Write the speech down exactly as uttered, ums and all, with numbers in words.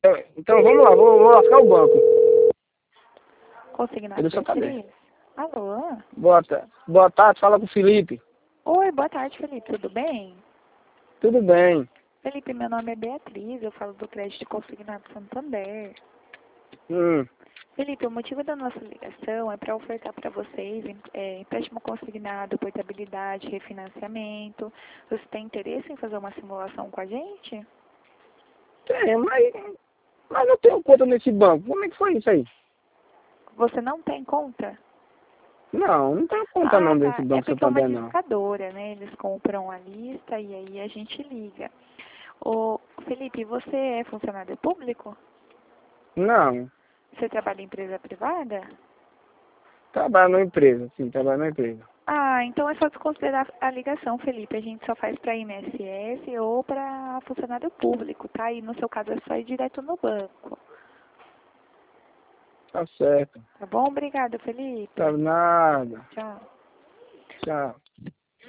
É, então vamos lá, vou, vou lascar o banco. Consignado Cadê sua transferir. cadeira? Alô? Boa, ta- boa tarde, fala com o Felipe. Oi, boa tarde, Felipe. Tudo bem? Tudo bem. Felipe, meu nome é Beatriz, eu falo do Crédito Consignado Santander. Hum, Felipe, o motivo da nossa ligação é para ofertar para vocês é, empréstimo consignado, portabilidade, refinanciamento. Você tem interesse em fazer uma simulação com a gente? tem, mas, mas eu tenho conta nesse banco. Como é que foi isso aí? Você não tem conta? Não, não tenho conta Ah, não desse tá. É Banco porque é uma Santander, não. discadora, né? Eles compram a lista e aí a gente liga. Ô, Felipe, você é funcionário público? Não, Você trabalha em empresa privada? trabalho numa empresa, sim, trabalho numa empresa. Ah, então é só desconsiderar a ligação, Felipe. A gente só faz para I N S S ou para funcionário público, tá? E no seu caso é só ir direto no banco. Tá certo. Tá bom? Obrigada, Tá Felipe. nada. Tchau. Tchau.